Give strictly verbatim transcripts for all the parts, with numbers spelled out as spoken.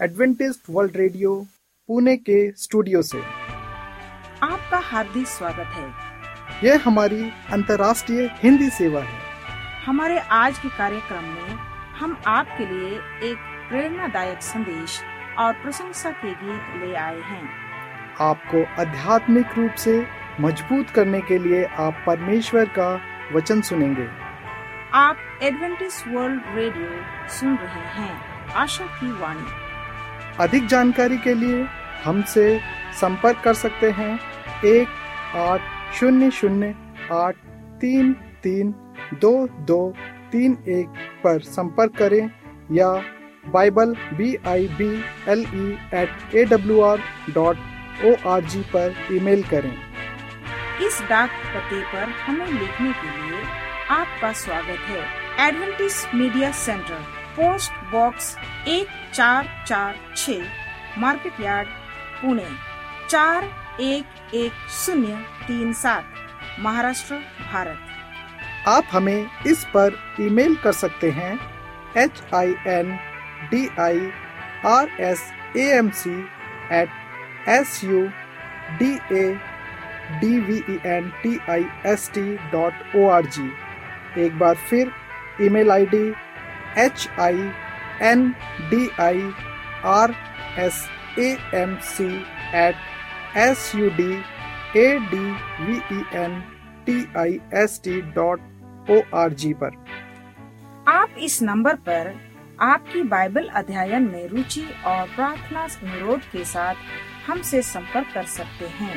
Adventist World radio Pune के studio से आपका हार्दिक स्वागत है। यह हमारी अंतर्राष्ट्रीय हिंदी सेवा है। हमारे आज के कार्यक्रम में हम आपके लिए एक प्रेरणादायक संदेश और प्रशंसा के गीत ले आए हैं। आपको आध्यात्मिक रूप से मजबूत करने के लिए आप परमेश्वर का वचन सुनेंगे। आप एडवेंटिस्ट वर्ल्ड रेडियो सुन रहे हैं, आशा की वाणी। अधिक जानकारी के लिए हमसे संपर्क कर सकते हैं। एक आठ शून्य शून्य आठ तीन तीन दो दो तीन एक पर संपर्क करें या bible B I B L E at A W R dot O R G पर ईमेल करें। इस डाक पते पर हमें लिखने के लिए आपका स्वागत है। Adventist media centre, post box एक चार चार छः, मार्केट यार्ड, पुणे चार एक एक शून्य तीन सात, महाराष्ट्र, भारत। आप हमें इस पर ईमेल कर सकते हैं H I N D I R S A M C at S U D A D V E N T I S T dot O R G. एक बार फिर email ID H I N D I R S A M C at S U D A D V E N T I S T dot O R G पर। आप इस number पर आपकी Bible अध्ययन में रुचि और प्रार्थना अनुरोध के साथ हमसे संपर्क कर सकते हैं।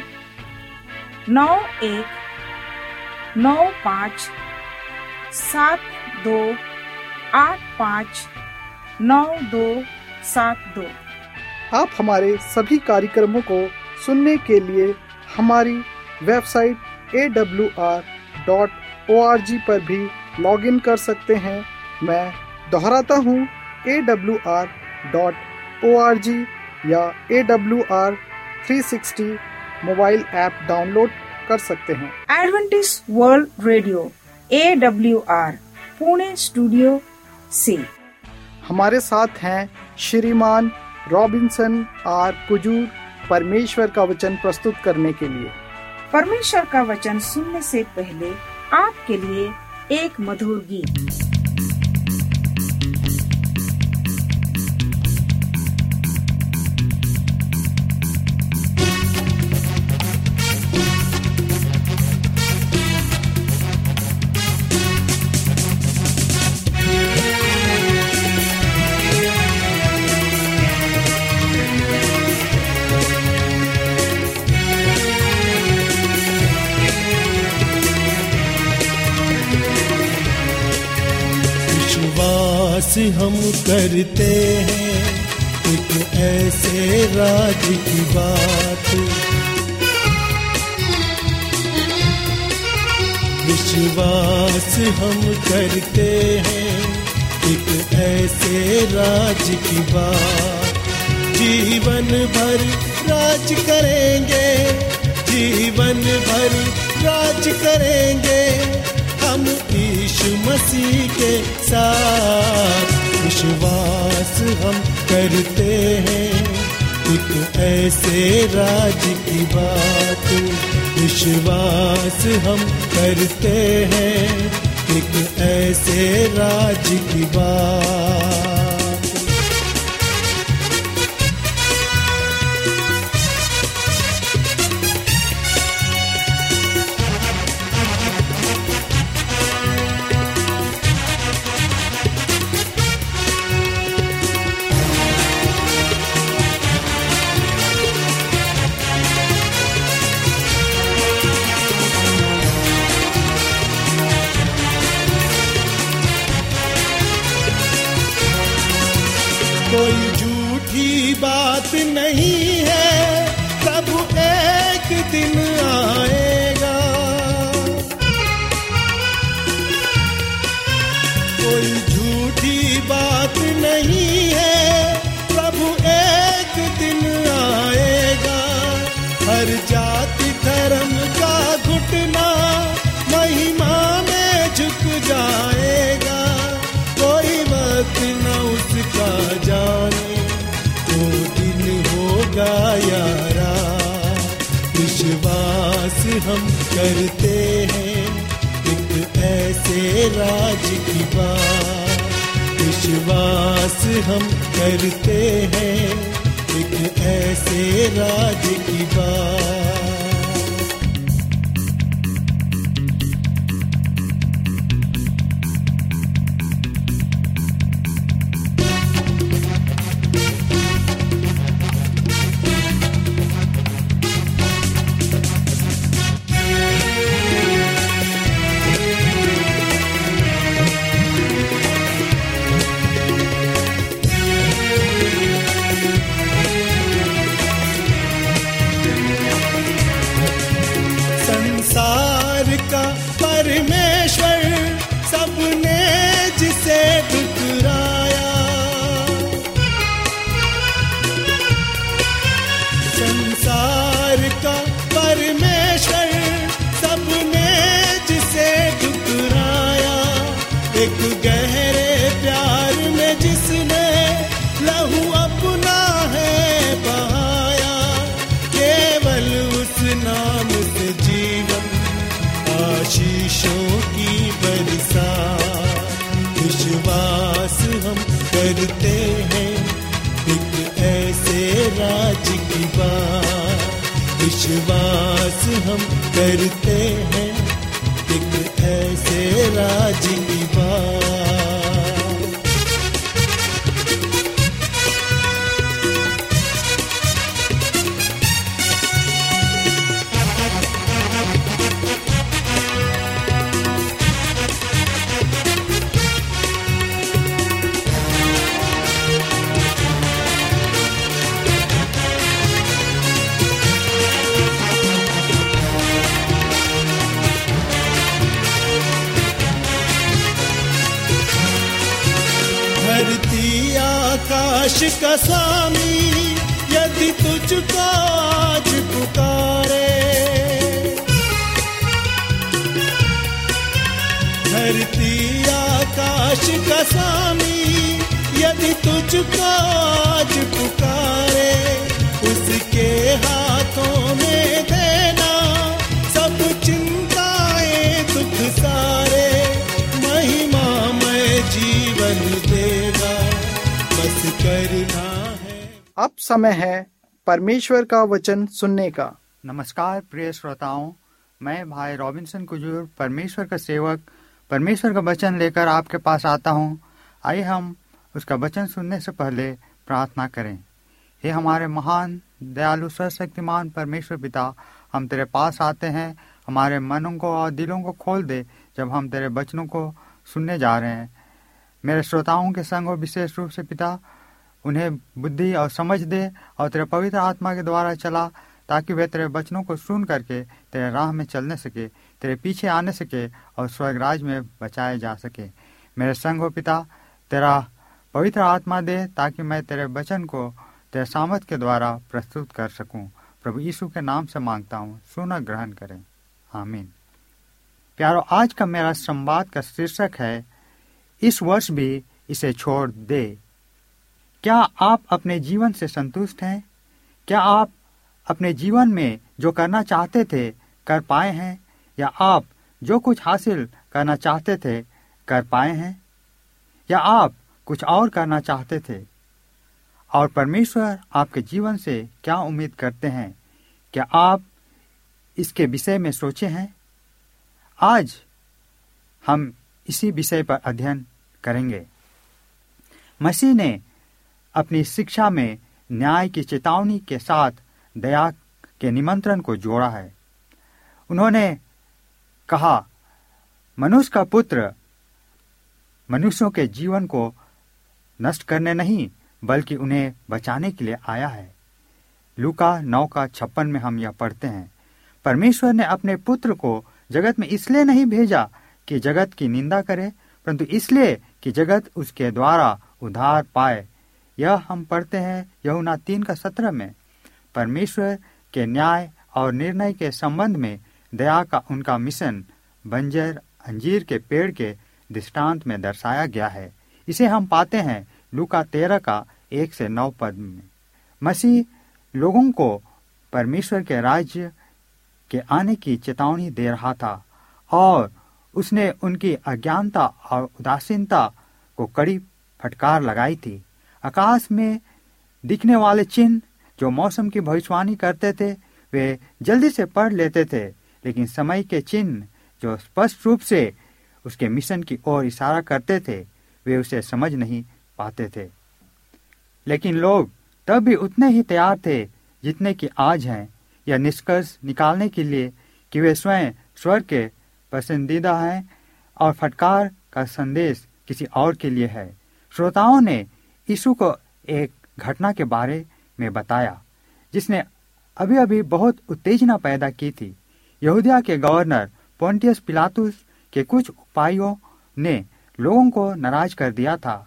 नौ एक नौ पाँच सात दो आठ पाँच नौ दो सात दो। आप हमारे सभी कार्यक्रमों को सुनने के लिए हमारी website A W R dot O R G पर भी लॉगिन कर सकते हैं। मैं दोहराता हूँ, A W R dot O R G या A W R three sixty mobile app download कर सकते हैं। Adventist World Radio A W R Pune studio से हमारे साथ हैं श्रीमान रॉबिन्सन आर कुजूर, परमेश्वर का वचन प्रस्तुत करने के लिए। परमेश्वर का वचन सुनने से पहले आपके लिए एक मधुर गीत। हम करते हैं एक ऐसे राज की बात, विश्वास हम करते हैं एक ऐसे राज की बात। जीवन भर राज करेंगे, जीवन भर राज करेंगे हम यीशु मसीह के साथ। विश्वास हम करते हैं एक ऐसे राज की बात, विश्वास हम करते हैं एक ऐसे राज की बात। कोई झूठी बात नहीं है, प्रभु एक दिन आएगा। कोई झूठी बात नहीं है, प्रभु एक दिन आएगा। हर जाति धर्म का घुटना महिमा में झुक जाएगा। कोई वक्त न उसका जाने, का यारा, विश्वास हम करते हैं एक ऐसे राज की बात। विश्वास हम करते हैं एक ऐसे राज की बात। परमेश्वर सबने जिसे ठुकराया, संसार का परमेश्वर सबने जिसे ठुकराया, एक गहरे प्यार में जिसने लहू अपना है बहाया, केवल उस नाम से जीवन आशीषों की बरसात। विश्वास हम करते हैं एक ऐसे राज की बात। विश्वास हम करते हैं एक ऐसे राज की बात। धरती आकाश का स्वामी यदि तुझको आज पुकारे, धरती आकाश का स्वामी यदि तुझको आज पुकारे, उसके हाथों में देना सब चिंताएं दुख सारे, महिमामय जीवन देगा बस करना है। अब समय है परमेश्वर का वचन सुनने का। नमस्कार प्रिय श्रोताओं, मैं भाई रॉबिन्सन कुजूर परमेश्वर का सेवक परमेश्वर का वचन लेकर आपके पास आता हूँ। आइए हम उसका वचन सुनने से पहले प्रार्थना करें। हे हमारे महान दयालु सर्वशक्तिमान परमेश्वर पिता, हम तेरे पास आते हैं। हमारे मनों को और दिलों को खोल दे जब हम तेरे वचनों को सुनने जा रहे हैं। मेरे श्रोताओं के संग और विशेष रूप से पिता, उन्हें बुद्धि और समझ दे और तेरे पवित्र आत्मा के द्वारा चला, ताकि वे तेरे वचनों को सुन करके तेरे राह में चलने सके, तेरे पीछे आने सके और स्वर्ग राज में बचाए जा सके। मेरे संग हो पिता, तेरा पवित्र आत्मा दे ताकि मैं तेरे वचन को तेरे सामर्थ के द्वारा प्रस्तुत कर सकूं। प्रभु यीशु के नाम से मांगता हूं, सुना ग्रहण करें, आमीन। प्यारो, आज का मेरा संवाद का शीर्षक है, इस वर्ष भी इसे छोड़ दे। क्या आप अपने जीवन से संतुष्ट हैं? क्या आप अपने जीवन में जो करना चाहते थे कर पाए हैं, या आप जो कुछ हासिल करना चाहते थे कर पाए हैं, या आप कुछ और करना चाहते थे? और परमेश्वर आपके जीवन से क्या उम्मीद करते हैं? क्या आप इसके विषय में सोचे हैं? आज हम इसी विषय पर अध्ययन करेंगे। मसीह ने अपनी शिक्षा में न्याय की चेतावनी के साथ दया के निमंत्रण को जोड़ा है। उन्होंने कहा, मनुष्य का पुत्र मनुष्यों के जीवन को नष्ट करने नहीं बल्कि उन्हें बचाने के लिए आया है। लूका नौ का छप्पन में हम यह पढ़ते हैं, परमेश्वर ने अपने पुत्र को जगत में इसलिए नहीं भेजा कि जगत की निंदा करे, परंतु इसलिए कि जगत उसके द्वारा उद्धार पाए। यह हम पढ़ते हैं यूहन्ना तीन का सत्रह में। परमेश्वर के न्याय और निर्णय के संबंध में दया का उनका मिशन बंजर अंजीर के पेड़ के दृष्टांत में दर्शाया गया है। इसे हम पाते हैं लूका तेरह का एक से नौ पद में। मसीह लोगों को परमेश्वर के राज्य के आने की चेतावनी दे रहा था और उसने उनकी अज्ञानता और उदासीनता को कड़ी फटकार लगाई थी। आकाश में दिखने वाले चिन्ह जो मौसम की भविष्यवाणी करते थे वे जल्दी से पढ़ लेते थे, लेकिन समय के चिन्ह जो स्पष्ट रूप से उसके मिशन की ओर इशारा करते थे वे उसे समझ नहीं पाते थे। लेकिन लोग तब भी उतने ही तैयार थे जितने कि आज हैं, यह निष्कर्ष निकालने के लिए कि वे स्वयं स्वर्ग के पसंदीदा हैं और फटकार का संदेश किसी और के लिए है। श्रोताओं ने यीशु को एक घटना के बारे में बताया जिसने अभी अभी बहुत उत्तेजना पैदा की थी। यहूदिया के गवर्नर पोंटियस पिलातुस के कुछ उपायों ने लोगों को नाराज कर दिया था।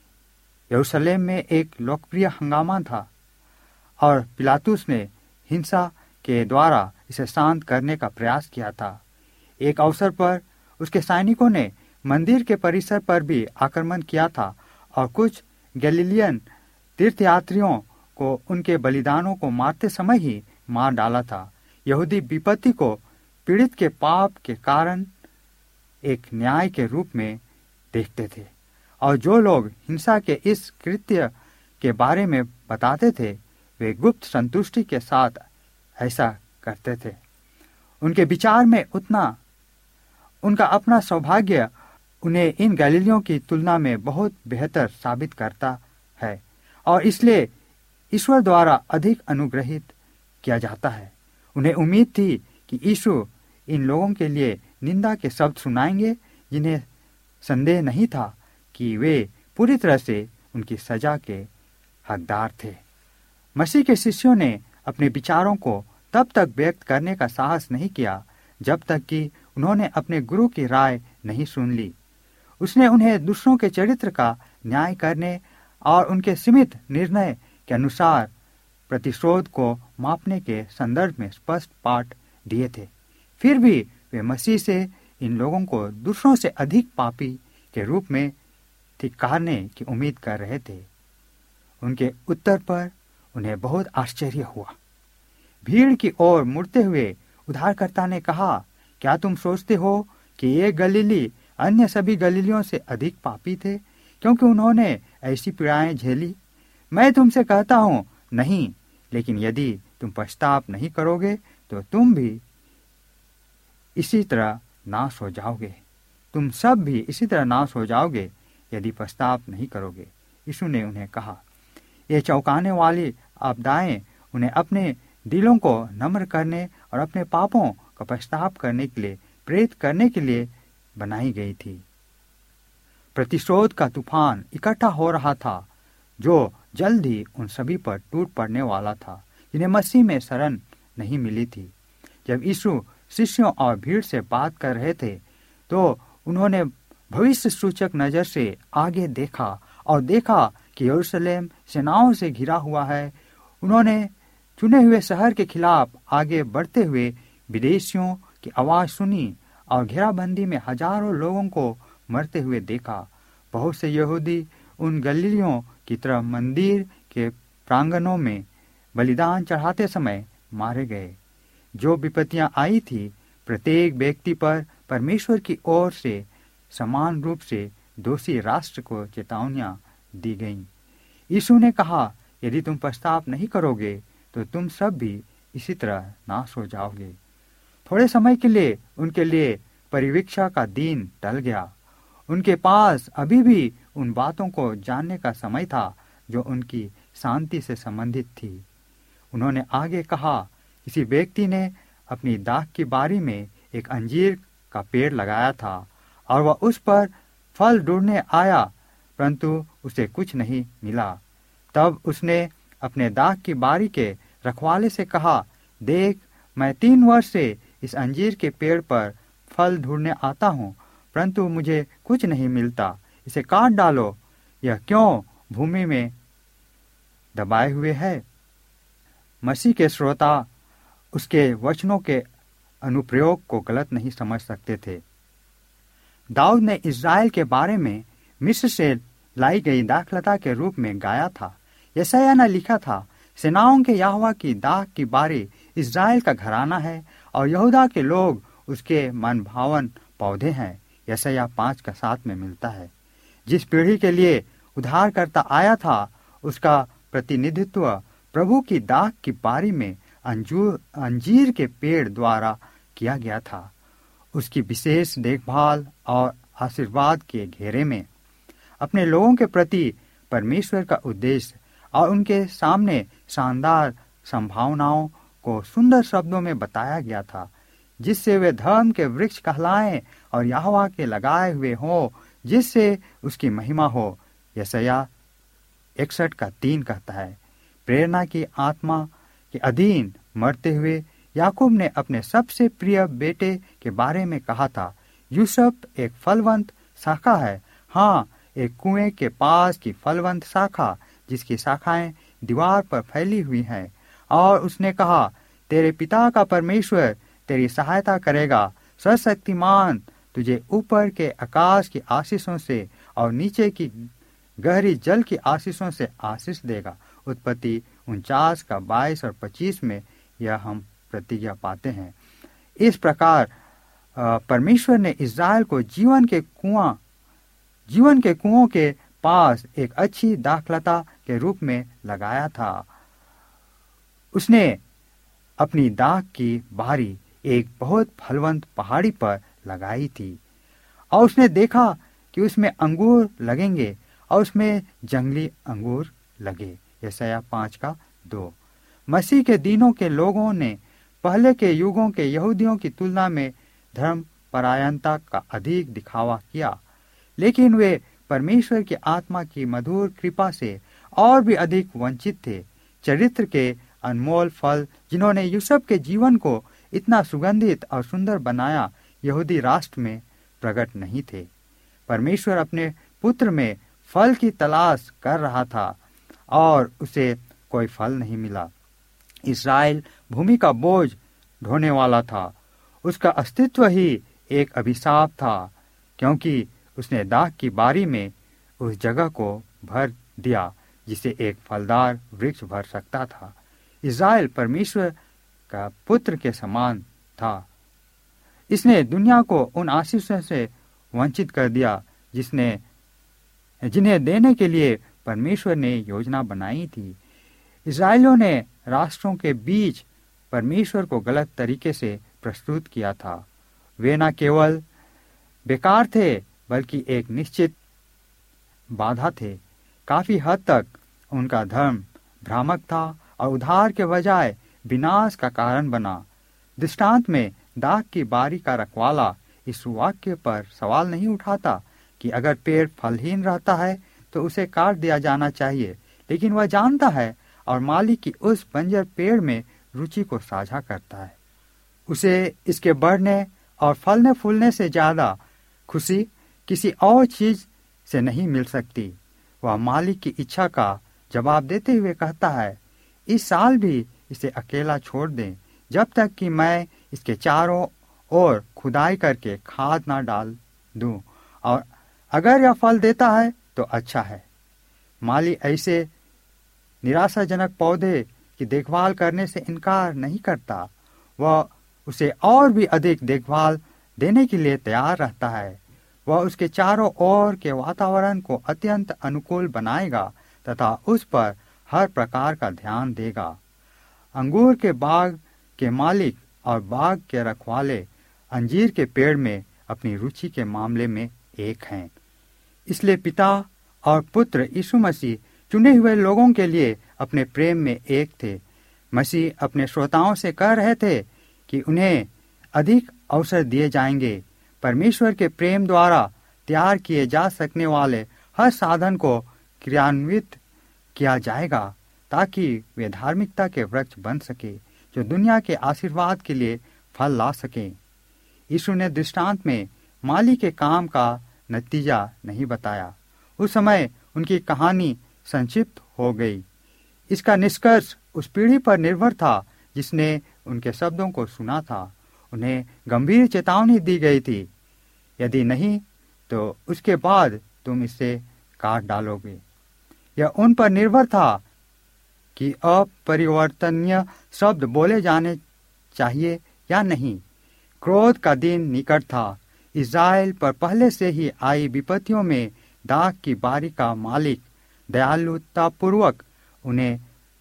यरूशलेम में एक लोकप्रिय हंगामा था और पिलातुस ने हिंसा के द्वारा इसे शांत करने का प्रयास किया था। एक अवसर पर उसके सैनिकों ने मंदिर के परिसर पर भी आक्रमण किया था और कुछ गैलीलियन तीर्थयात्रियों को उनके बलिदानों को मारते समय ही मार डाला था। यहूदी विपत्ति को पीड़ित के पाप के कारण एक न्याय के रूप में देखते थे और जो लोग हिंसा के इस कृत्य के बारे में बताते थे वे गुप्त संतुष्टि के साथ ऐसा करते थे। उनके विचार में उतना उनका अपना सौभाग्य उन्हें इन गलीलियों की तुलना में बहुत बेहतर साबित करता है और इसलिए ईश्वर द्वारा अधिक अनुग्रहित किया जाता है। उन्हें उम्मीद थी कि यीशु इन लोगों के लिए निंदा के शब्द सुनाएंगे जिन्हें संदेह नहीं था कि वे पूरी तरह से उनकी सजा के हकदार थे। मसीह के शिष्यों ने अपने विचारों को तब तक व्यक्त करने का साहस नहीं किया जब तक कि उन्होंने अपने गुरु की राय नहीं सुन ली। उसने उन्हें दूसरों के चरित्र का न्याय करने और उनके सीमित निर्णय के अनुसार प्रतिशोध को मापने के संदर्भ में स्पष्ट पाठ दिए थे। फिर भी वे मसीह से इन लोगों को दूसरों से अधिक पापी के रूप में धिक्कारने की उम्मीद कर रहे थे। उनके उत्तर पर उन्हें बहुत आश्चर्य हुआ। भीड़ की ओर मुड़ते हुए उद्धारकर्ता ने कहा, क्या तुम सोचते हो कि ये गलीली अन्य सभी गलीलियों से अधिक पापी थे क्योंकि उन्होंने ऐसी पीड़ाएं झेली? मैं तुमसे कहता हूँ नहीं, लेकिन यदि तुम पश्चाताप नहीं करोगे तो तुम भी इसी तरह नाश हो जाओगे। तुम सब भी इसी तरह नाश हो जाओगे यदि पश्चाताप नहीं करोगे। यीशु ने उन्हें कहा, ये चौंकाने वाली आपदाएं उन्हें अपने दिलों को नम्र करने और अपने पापों का पश्चाताप करने के लिए प्रेरित करने के लिए बनाई गई थी। प्रतिशोध का तूफान इकट्ठा हो रहा था जो जल्द ही उन सभी पर टूट पड़ने वाला था जिन्हें मसीह में शरण नहीं मिली थी। जब यीशु शिष्यों और भीड़ से बात कर रहे थे तो उन्होंने भविष्य सूचक नजर से आगे देखा और देखा कि यरूशलेम सेनाओं से घिरा हुआ है। उन्होंने चुने हुए शहर के खिलाफ आगे बढ़ते हुए विदेशियों की आवाज सुनी और घेराबंदी में हजारों लोगों को मरते हुए देखा। बहुत से यहूदी उन गलीलियों की तरह मंदिर के प्रांगणों में बलिदान चढ़ाते समय मारे गए। जो विपत्तियां आई थी प्रत्येक व्यक्ति पर परमेश्वर की ओर से समान रूप से दोषी राष्ट्र को चेतावनियां दी गईं। यीशु ने कहा, यदि तुम पश्चाताप नहीं करोगे तो तुम सब भी इसी तरह नाश हो जाओगे। थोड़े समय के लिए उनके लिए परिवीक्षा का दिन टल गया। उनके पास अभी भी उन बातों को जानने का समय था जो उनकी शांति से संबंधित थी। उन्होंने आगे कहा, किसी व्यक्ति ने अपनी दाख की बारी में एक अंजीर का पेड़ लगाया था और वह उस पर फल ढूंढने आया, परंतु उसे कुछ नहीं मिला। तब उसने अपने दाख की बारी के रखवाले से कहा, देख, मैं तीन वर्ष से इस अंजीर के पेड़ पर फल ढूंढने आता हूँ, परंतु मुझे कुछ नहीं मिलता। इसे काट डालो। यह क्यों भूमि में दबाए हुए है? मसीह के श्रोता उसके वचनों के अनुप्रयोग को गलत नहीं समझ सकते थे। दाऊद ने इज़राइल के बारे में मिस्र से लाई गई दाखलता के रूप में गाया था। यशायाह ने लिखा था, सेनाओं के यहोवा की दाख की बारी इस्राएल का घराना है और यहूदा के लोग उसके मन भावन पौधे हैं। यशायाह पाँच का सात में मिलता है। जिस पीढ़ी के लिए उद्धारकर्ता आया था उसका प्रतिनिधित्व प्रभु की दाख की बारी में अंजूर अंजीर के पेड़ द्वारा किया गया था। उसकी विशेष देखभाल और आशीर्वाद के घेरे में अपने लोगों के प्रति परमेश्वर का उद्देश्य और उनके सामने शानदार संभावनाओं को सुंदर शब्दों में बताया गया था, जिससे वे धर्म के वृक्ष कहलाएं और यहोवा के लगाए हुए हों, जिससे उसकी महिमा हो। यशायाह इकसठ का तीन कहता है। प्रेरणा की आत्मा के अधीन मरते हुए याकूब ने अपने सबसे प्रिय बेटे के बारे में कहा था, यूसुफ एक फलवंत शाखा है, हाँ एक कुएं के पास की फलवंत शाखा जिसकी शाखाएं दीवार पर फैली हुई हैं। और उसने कहा, तेरे पिता का परमेश्वर तेरी सहायता करेगा, सर्वशक्तिमान तुझे ऊपर के आकाश की आशीषों से और नीचे की गहरी जल की आशीषों से आशीष देगा। उत्पत्ति उनचास का बाईस और पच्चीस में यह हम प्रतिज्ञा पाते हैं। इस प्रकार परमेश्वर ने इस्राएल को जीवन के कुआं जीवन के कुओं के पास एक अच्छी दाखलता के रूप में लगाया था। उसने अपनी दाख की बारी एक बहुत फलवंत पहाड़ी पर लगाई थी और उसने देखा कि उसमें अंगूर लगेंगे और उसमें जंगली अंगूर लगे। यशायाह पाँच का दो। मसीह के दिनों के लोगों ने पहले के युगों के यहूदियों की तुलना में धर्म परायणता का अधिक दिखावा किया, लेकिन वे परमेश्वर की आत्मा की मधुर कृपा से और भी अधिक वंचित थे। चरित्र के अनमोल फल जिन्होंने यूसुफ के जीवन को इतना सुगंधित और सुंदर बनाया, यहूदी राष्ट्र में प्रकट नहीं थे। परमेश्वर अपने पुत्र में फल की तलाश कर रहा था और उसे कोई फल नहीं मिला। इस्राएल भूमि का बोझ ढोने वाला था। उसका अस्तित्व ही एक अभिशाप था, क्योंकि उसने दाख की बारी में उस जगह को भर दिया जिसे एक फलदार वृक्ष भर सकता था। इस्राएल परमेश्वर का पुत्र के समान था। इसने दुनिया को उन आशीषों से वंचित कर दिया जिसने जिन्हें देने के लिए परमेश्वर ने योजना बनाई थी। इस्राएलियों ने राष्ट्रों के बीच परमेश्वर को गलत तरीके से प्रस्तुत किया था। वे न केवल बेकार थे बल्कि एक निश्चित बाधा थे। काफी हद तक उनका धर्म भ्रामक था और उद्धार के बजाय विनाश का कारण बना। दृष्टांत में दाख की बारी का रखवाला इस वाक्य पर सवाल नहीं उठाता कि अगर पेड़ फलहीन रहता है तो उसे काट दिया जाना चाहिए, लेकिन वह जानता है और मालिक की उस बंजर पेड़ में रुचि को साझा करता है। उसे इसके बढ़ने और फलने फूलने से ज्यादा खुशी किसी और चीज से नहीं मिल सकती। वह मालिक की इच्छा का जवाब देते हुए कहता है, इस साल भी इसे अकेला छोड़ दें जब तक कि मैं इसके चारों ओर खुदाई करके खाद ना डाल दूं, और अगर यह फल देता है तो अच्छा है। माली ऐसे निराशाजनक पौधे की देखभाल करने से इनकार नहीं करता। वह उसे और भी अधिक देखभाल देने के लिए तैयार रहता है। वह उसके चारों ओर के वातावरण को अत्यंत अनुकूल बनाएगा तथा उस पर हर प्रकार का ध्यान देगा। अंगूर के बाग के मालिक और बाग के रखवाले अंजीर के पेड़ में अपनी रुचि के मामले में एक हैं। इसलिए पिता और पुत्र यीशु मसीह चुने हुए लोगों के लिए अपने प्रेम में एक थे। मसीह अपने श्रोताओं से कह रहे थे कि उन्हें अधिक अवसर दिए जाएंगे। परमेश्वर के प्रेम द्वारा तैयार किए जा सकने वाले हर साधन को क्रियान्वित किया जाएगा ताकि वे धार्मिकता के वृक्ष बन सके जो दुनिया के आशीर्वाद के लिए फल ला सके। यीशु ने दृष्टांत में माली के काम का नतीजा नहीं बताया। उस समय उनकी कहानी संक्षिप्त हो गई। इसका निष्कर्ष उस पीढ़ी पर निर्भर था जिसने उनके शब्दों को सुना था। उन्हें गंभीर चेतावनी दी गई थी, यदि नहीं तो उसके बाद तुम इसे काट डालोगे। यह उन पर निर्भर था कि अपरिवर्तनीय शब्द बोले जाने चाहिए या नहीं। क्रोध का दिन निकट था। इस्राएल पर पहले से ही आई विपत्तियों में दाख की बारी का मालिक दयालुतापूर्वक उन्हें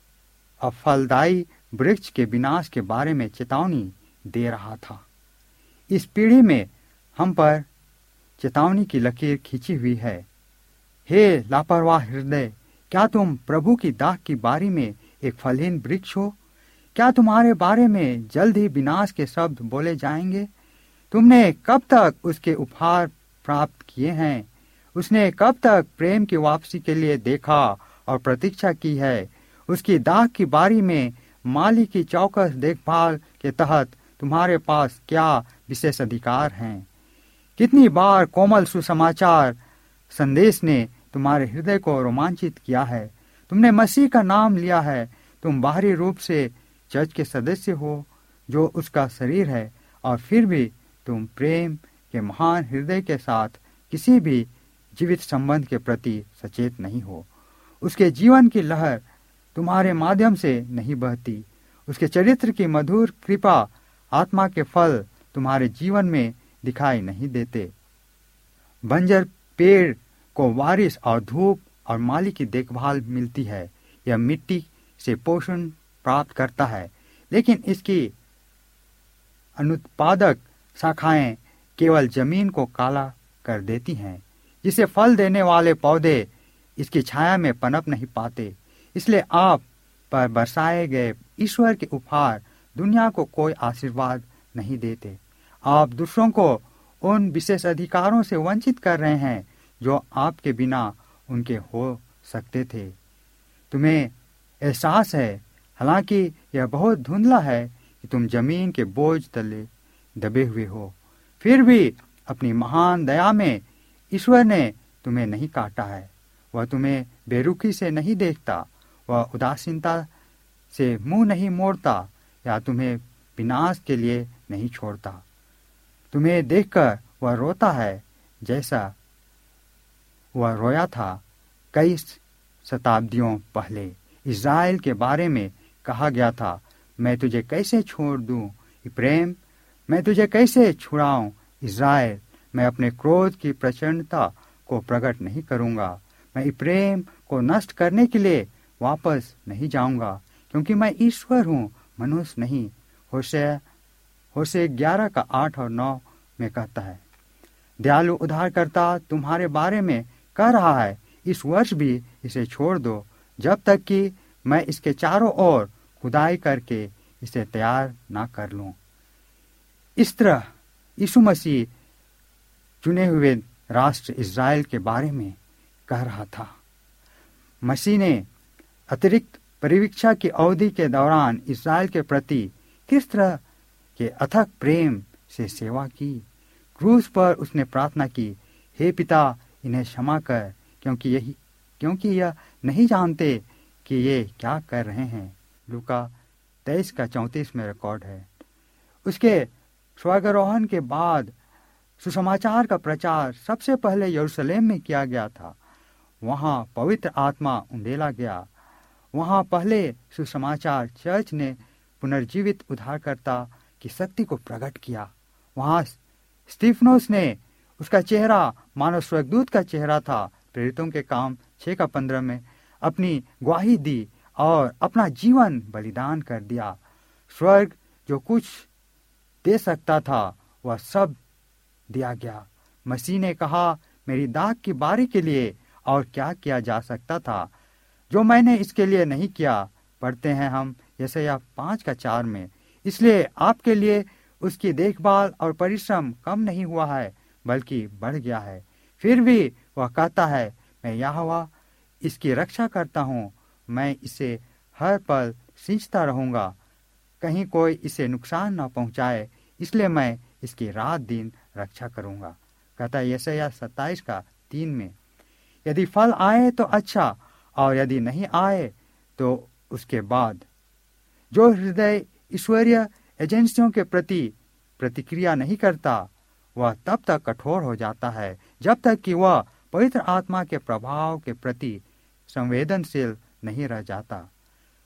अफलदायी वृक्ष के विनाश के बारे में चेतावनी दे रहा था। इस पीढ़ी में हम पर चेतावनी की लकीर खींची हुई है। हे लापरवाह हृदय, क्या तुम प्रभु की दाख की बारी में एक फलहीन वृक्ष हो? क्या तुम्हारे बारे में जल्द ही विनाश के शब्द बोले जाएंगे? तुमने कब तक उसके उपहार प्राप्त किए हैं? उसने कब तक प्रेम की वापसी के लिए देखा और प्रतीक्षा की है? उसकी दाख की बारी में माली की चौकस देखभाल के तहत तुम्हारे पास क्या विशेष अधिकार हैं? कितनी बार कोमल सुसमाचार संदेश ने तुम्हारे हृदय को रोमांचित किया है। तुमने मसीह का नाम लिया है। तुम बाहरी रूप से चर्च के सदस्य हो जो उसका शरीर है, और फिर भी तुम प्रेम के महान हृदय के साथ किसी भी जीवित संबंध के प्रति सचेत नहीं हो। उसके जीवन की लहर तुम्हारे माध्यम से नहीं बहती। उसके चरित्र की मधुर कृपा आत्मा के फल तुम्हारे जीवन में दिखाई नहीं देते। बंजर पेड़ को बारिश और धूप और माली की देखभाल मिलती है। यह मिट्टी से पोषण प्राप्त करता है, लेकिन इसकी अनुत्पादक शाखाएं केवल जमीन को काला कर देती हैं, जिसे फल देने वाले पौधे इसकी छाया में पनप नहीं पाते। इसलिए आप पर बरसाए गए ईश्वर के उपहार दुनिया को कोई आशीर्वाद नहीं देते। आप दूसरों को उन विशेष अधिकारों से वंचित कर रहे हैं जो आपके बिना उनके हो सकते थे। तुम्हें एहसास है, हालांकि यह बहुत धुंधला है, कि तुम जमीन के बोझ तले दबे हुए हो। फिर भी अपनी महान दया में ईश्वर ने तुम्हें नहीं काटा है। वह तुम्हें बेरुखी से नहीं देखता। वह उदासीनता से मुंह नहीं मोड़ता या तुम्हें विनाश के लिए नहीं छोड़ता। तुम्हें देखकर वह रोता है जैसा वह रोया था कई शताब्दियों पहले। इस्राएल के बारे में कहा गया था, मैं तुझे कैसे छोड़ दूं इब्राहिम, मैं तुझे कैसे छुड़ाऊं इस्राएल। मैं अपने क्रोध की प्रचंडता को प्रकट नहीं करूंगा। मैं इब्राहिम को नष्ट करने के लिए वापस नहीं जाऊंगा, क्योंकि मैं ईश्वर हूँ, मनुष्य नहीं। होशे होशे ग्यारह का आठ और नौ में कहता है, दयालु उद्धारकर्ता तुम्हारे बारे में कह रहा है, इस वर्ष भी इसे छोड़ दो, जब तक कि मैं इसके चारों ओर खुदाई करके इसे तैयार ना कर लूं। इस तरह यीशु मसीह चुने हुए राष्ट्र इज़राइल के बारे में कह रहा था। मसीह ने अतिरिक्त परिवीक्षा की अवधि के दौरान इज़राइल के प्रति किस तरह के अथक प्रेम से सेवा की। क्रूस पर उसने प्रार्थना की, हे पिता, इन्हें क्षमा कर, क्योंकि यही क्योंकि यह नहीं जानते कि ये क्या कर रहे हैं। लूका तेईस का चौंतीस में रिकॉर्ड है। उसके स्वर्गारोहण के बाद सुसमाचार का प्रचार सबसे पहले यरूशलेम में किया गया था। वहां पवित्र आत्मा उंडेला गया। वहां पहले सुसमाचार चर्च ने पुनर्जीवित उद्धारकर्ता की शक्ति को प्रकट किया। वहां स्तिफनोस ने, उसका चेहरा मानव स्वर्गदूत का चेहरा था, प्रेरितों के काम छह का पंद्रह में अपनी गवाही दी और अपना जीवन बलिदान कर दिया। स्वर्ग जो कुछ दे सकता था वह सब दिया गया। मसीह ने कहा, मेरी दाख की बारी के लिए और क्या किया जा सकता था जो मैंने इसके लिए नहीं किया। पढ़ते हैं हम यशायाह पाँच का चार में। इसलिए आपके लिए उसकी देखभाल और परिश्रम कम नहीं हुआ है, बल्कि बढ़ गया है। फिर भी वह कहता है, मैं यहोवा इसकी रक्षा करता हूँ, मैं इसे हर पल सींचता रहूंगा, कहीं कोई इसे नुकसान न पहुंचाए, इसलिए मैं इसकी रात दिन रक्षा करूंगा। कहता है यशायाह सत्ताईस का तीन में। यदि फल आए तो अच्छा, और यदि नहीं आए तो उसके बाद। जो हृदय ईश्वरीय एजेंसियों के प्रति प्रतिक्रिया नहीं करता वह तब तक कठोर हो जाता है जब तक कि वह पवित्र आत्मा के प्रभाव के प्रति संवेदनशील नहीं रह जाता।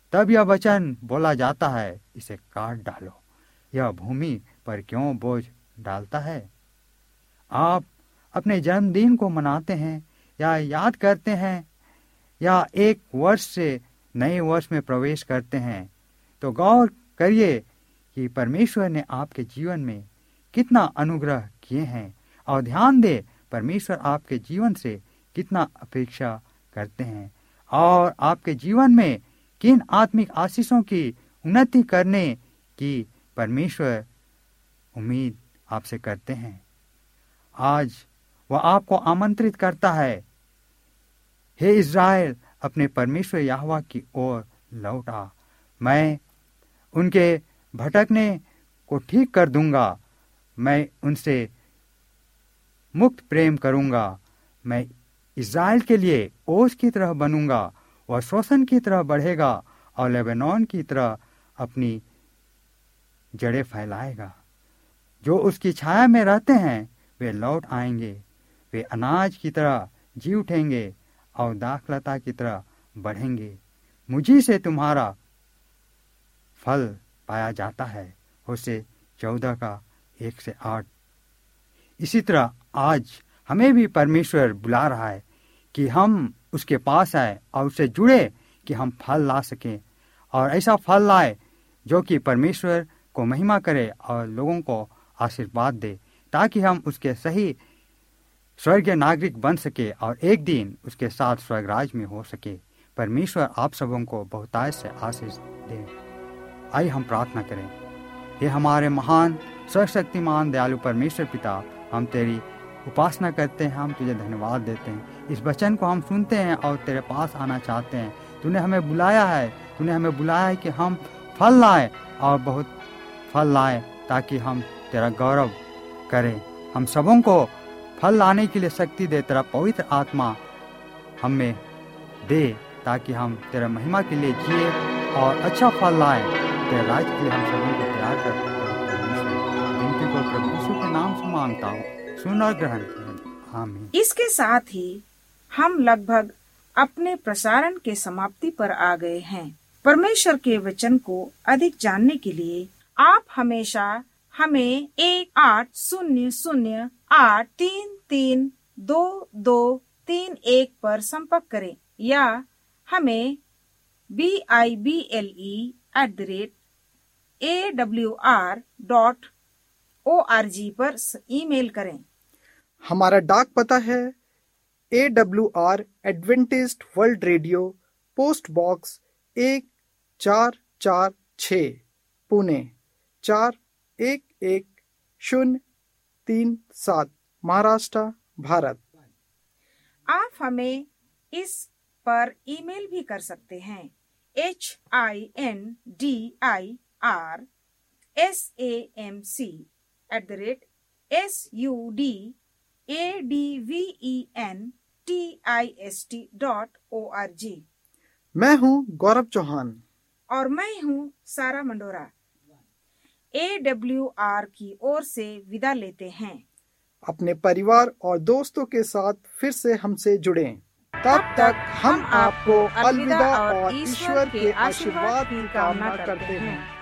तब यह वचन बोला जाता है, इसे काट डालो। यह भूमि पर क्यों बोझ डालता है? आप अपने जन्मदिन को मनाते हैं या याद करते हैं या एक वर्ष से नए वर्ष में प्रवेश करते हैं, तो गौर करिए कि परमेश्वर ने आपके जीवन में कितना अनुग्रह किए हैं और ध्यान दे परमेश्वर आपके जीवन से कितना अपेक्षा करते हैं और आपके जीवन में किन आत्मिक आशीषों की उन्नति करने की परमेश्वर उम्मीद आपसे करते हैं। आज वह आपको आमंत्रित करता है, हे इज़राइल, अपने परमेश्वर यहोवा की ओर लौट आ। मैं उनके भटकने को ठीक कर दूंगा, मैं उनसे मुक्त प्रेम करूंगा। मैं इज़राइल के लिए ओस की तरह बनूंगा, वह शोषण की तरह बढ़ेगा और लेबनान की तरह अपनी जड़ें फैलाएगा। जो उसकी छाया में रहते हैं वे लौट आएंगे, वे अनाज की तरह जी उठेंगे और दाखलता की तरह बढ़ेंगे। मुझी से तुम्हारा फल पाया जाता है। होशे चौदह का एक से आठ। इसी तरह आज हमें भी परमेश्वर बुला रहा है कि हम उसके पास आए और उससे जुड़े, कि हम फल ला सकें और ऐसा फल लाए जो कि परमेश्वर को महिमा करे और लोगों को आशीर्वाद दे, ताकि हम उसके सही स्वर्गीय नागरिक बन सके और एक दिन उसके साथ स्वर्गराज में हो सके। परमेश्वर आप सबों को बहुतायत से आशीष दे। आइए हम प्रार्थना करें। हे हमारे महान सर्वशक्तिमान दयालु परमेश्वर पिता, हम तेरी उपासना करते हैं, हम तुझे धन्यवाद देते हैं। इस वचन को हम सुनते हैं और तेरे पास आना चाहते हैं। तूने हमें बुलाया है, तूने हमें बुलाया है कि हम फल लाए और बहुत फल लाए, ताकि हम तेरा गौरव करें। हम सबों को फल लाने के लिए शक्ति दे, तेरा पवित्र आत्मा हमें दे, ताकि हम तेरा महिमा के लिए जिए और अच्छा फल लाए। तेरे राज्य के लिए हम सबों को तैयार कर जिनकी को प्रभु यीशु के नाम से मांगता हूँ, सुन और ग्रहण करें। आमीन। इसके साथ ही हम लगभग अपने प्रसारण के समाप्ति पर आ गए हैं। परमेश्वर के वचन को अधिक जानने के लिए आप हमेशा हमें एक आठ शून्य शून्य आठ तीन तीन दो दो तीन एक पर संपर्क करें या हमें B I B L E at the rate A W R dot O R G पर ईमेल करें। हमारा डाक पता है A W R Adventist World Radio, post box एक चार चार छ, पुणे चार एक एक शून्य तीन सात, महाराष्ट्र, भारत। आप हमें इस पर ईमेल भी कर सकते हैं। H I N D I R S A M C at the rate S U D A D V E N T I S T dot O R G. मैं हूँ गौरव चौहान और मैं हूँ सारा मंडोरा। ए डब्ल्यू आर की ओर से विदा लेते हैं। अपने परिवार और दोस्तों के साथ फिर से हमसे जुड़ें। तब तक हम आपको अलविदा और ईश्वर के आशीर्वाद की कामना करते हैं।